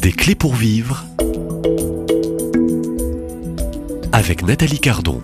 Des clés pour vivre avec Nathalie Cardon.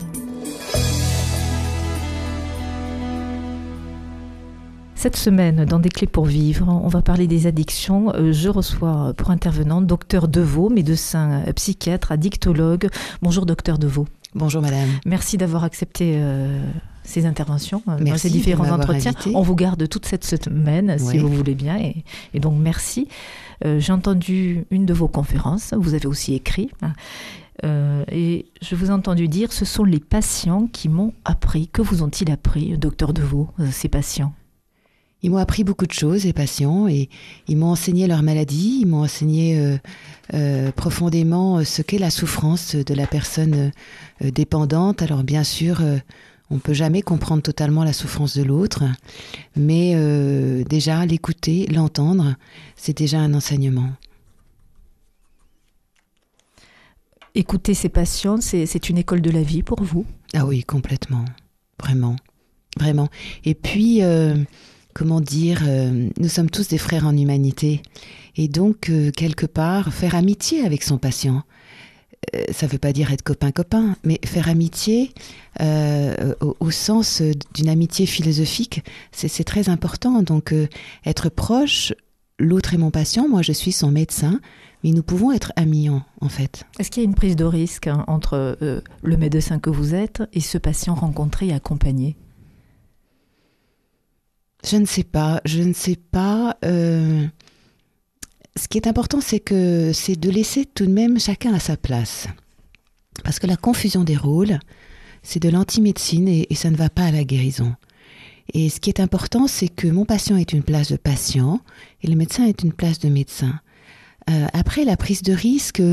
Cette semaine, dans Des clés pour vivre, on va parler des addictions. Je reçois pour intervenant Dr Deveau, médecin psychiatre, addictologue. Bonjour Dr Deveau. Bonjour madame. Merci d'avoir accepté ces interventions dans merci ces différents entretiens. Invité. On vous garde toute cette semaine, si vous voulez bien. Et donc merci. J'ai entendu une de vos conférences, vous avez aussi écrit. Et je vous ai entendu dire, ce sont les patients qui m'ont appris. Que vous ont-ils appris, Dr Deveau, ces patients ? Ils m'ont appris beaucoup de choses, les patients, et ils m'ont enseigné leur maladie, ils m'ont enseigné profondément ce qu'est la souffrance de la personne dépendante. Alors bien sûr, on ne peut jamais comprendre totalement la souffrance de l'autre, mais déjà l'écouter, l'entendre, c'est déjà un enseignement. Écouter ces patients, c'est une école de la vie pour vous ? Ah oui, complètement, vraiment. Et puis... comment dire, nous sommes tous des frères en humanité. Et donc, quelque part, faire amitié avec son patient, ça ne veut pas dire être copain-copain, mais faire amitié au sens d'une amitié philosophique, c'est très important. Donc, être proche, l'autre est mon patient, moi je suis son médecin, mais nous pouvons être amis en fait. Est-ce qu'il y a une prise de risque entre le médecin que vous êtes et ce patient rencontré et accompagné ? Je ne sais pas. Ce qui est important, c'est de laisser tout de même chacun à sa place. Parce que la confusion des rôles, c'est de l'anti-médecine et ça ne va pas à la guérison. Et ce qui est important, c'est que mon patient ait une place de patient et le médecin ait une place de médecin. Après, la prise de risque...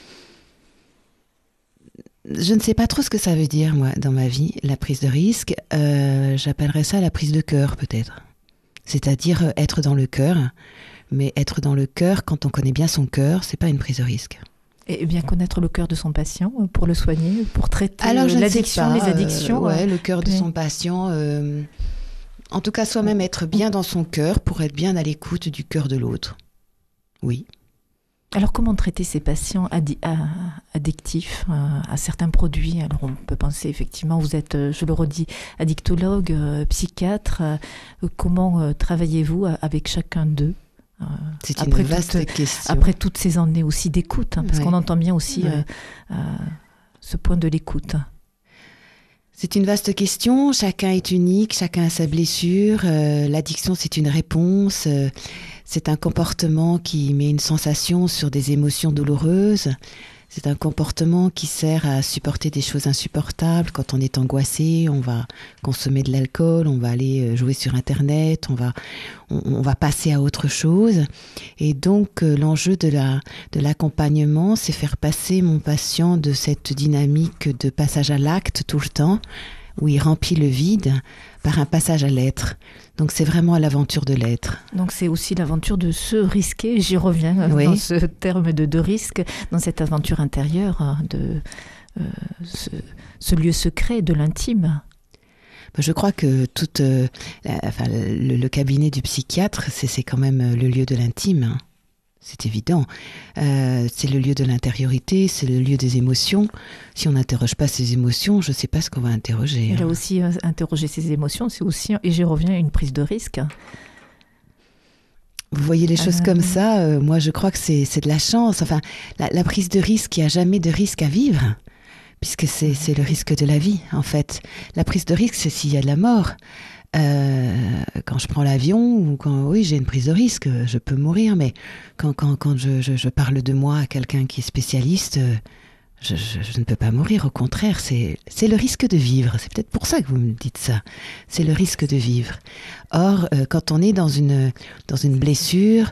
Je ne sais pas trop ce que ça veut dire, moi, dans ma vie, la prise de risque. J'appellerais ça la prise de cœur, peut-être. C'est-à-dire être dans le cœur. Mais être dans le cœur, quand on connaît bien son cœur, c'est pas une prise de risque. Et bien connaître le cœur de son patient pour le soigner, pour traiter l'addiction, les addictions. Le cœur de son patient. En tout cas, soi-même être bien dans son cœur pour être bien à l'écoute du cœur de l'autre. Oui. Alors, comment traiter ces patients addictifs à certains produits ? Alors, on peut penser, effectivement, vous êtes, je le redis, addictologue, psychiatre. Comment travaillez-vous avec chacun d'eux ? C'est une vaste question. Après toutes ces années aussi d'écoute, parce qu'on entend bien aussi ce point de l'écoute. C'est une vaste question, chacun est unique, chacun a sa blessure, l'addiction c'est une réponse, c'est un comportement qui met une sensation sur des émotions douloureuses, c'est un comportement qui sert à supporter des choses insupportables. Quand on est angoissé, on va consommer de l'alcool, on va aller jouer sur Internet, on va passer à autre chose. Et donc l'enjeu de l'accompagnement, c'est faire passer mon patient de cette dynamique de passage à l'acte tout le temps, où il remplit le vide, par un passage à l'être. Donc c'est vraiment l'aventure de l'être. Donc c'est aussi l'aventure de se risquer, j'y reviens dans ce terme de risque, dans cette aventure intérieure, de ce lieu secret de l'intime. Je crois que le cabinet du psychiatre, c'est quand même le lieu de l'intime. C'est évident. C'est le lieu de l'intériorité, c'est le lieu des émotions. Si on n'interroge pas ces émotions, je ne sais pas ce qu'on va interroger. Et là aussi, interroger ces émotions, c'est aussi, et j'y reviens, une prise de risque. Vous voyez les choses comme ça, moi je crois que c'est de la chance. Enfin, la prise de risque, il n'y a jamais de risque à vivre, puisque c'est le risque de la vie, en fait. La prise de risque, c'est s'il y a de la mort. Quand je prends l'avion ou j'ai une prise de risque, je peux mourir, mais quand je parle de moi à quelqu'un qui est spécialiste, je ne peux pas mourir, au contraire, c'est le risque de vivre. C'est peut-être pour ça que vous me dites ça. C'est le risque de vivre. Or, quand on est dans une blessure,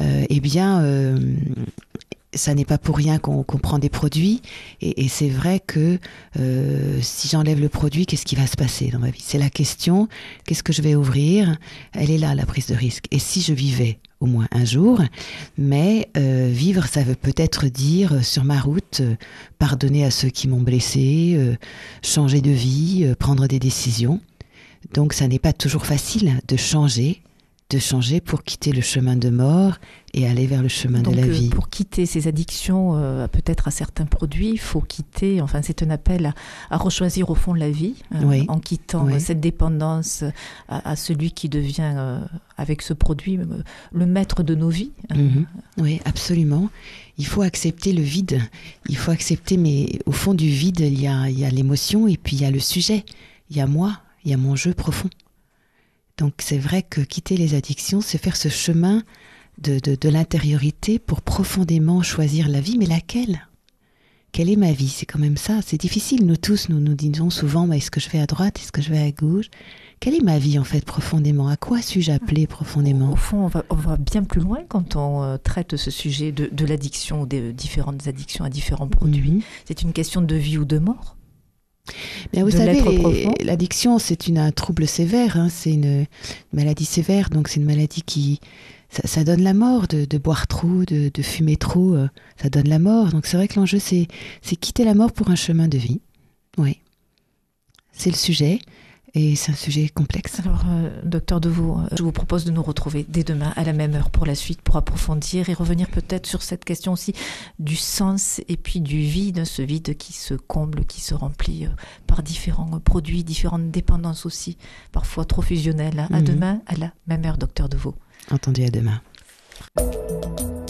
ça n'est pas pour rien qu'on prend des produits, et c'est vrai que si j'enlève le produit, qu'est-ce qui va se passer dans ma vie ? C'est la question, qu'est-ce que je vais ouvrir ? Elle est là, la prise de risque. Et si je vivais au moins un jour, mais vivre, ça veut peut-être dire sur ma route, pardonner à ceux qui m'ont blessé, changer de vie, prendre des décisions. Donc ça n'est pas toujours facile de changer, de changer pour quitter le chemin de mort et aller vers le chemin de la vie. Pour quitter ces addictions, peut-être à certains produits, il faut quitter, enfin c'est un appel à rechoisir au fond la vie, en quittant cette dépendance à celui qui devient, avec ce produit, le maître de nos vies. Oui, absolument. Il faut accepter le vide. Il faut accepter, mais au fond du vide, il y a l'émotion et puis il y a le sujet. Il y a moi, il y a mon jeu profond. Donc c'est vrai que quitter les addictions, c'est faire ce chemin de l'intériorité pour profondément choisir la vie, mais laquelle ? Quelle est ma vie ? C'est quand même ça, c'est difficile. Nous tous, nous disons souvent, est-ce que je vais à droite, est-ce que je vais à gauche ? Quelle est ma vie en fait profondément ? À quoi suis-je appelée profondément ? Au fond, on va bien plus loin quand on traite ce sujet de l'addiction, des différentes addictions à différents produits. C'est une question de vie ou de mort. Bien, vous savez, l'addiction, c'est un trouble sévère, c'est une maladie sévère, donc c'est une maladie qui... Ça donne la mort de boire trop, de fumer trop, ça donne la mort. Donc c'est vrai que l'enjeu, c'est quitter la mort pour un chemin de vie. Oui, c'est le sujet. Et c'est un sujet complexe. Alors, docteur Deveau, je vous propose de nous retrouver dès demain à la même heure pour la suite, pour approfondir et revenir peut-être sur cette question aussi du sens et puis du vide, ce vide qui se comble, qui se remplit par différents produits, différentes dépendances aussi, parfois trop fusionnelles. À demain à la même heure, docteur Deveau. Entendu, à demain.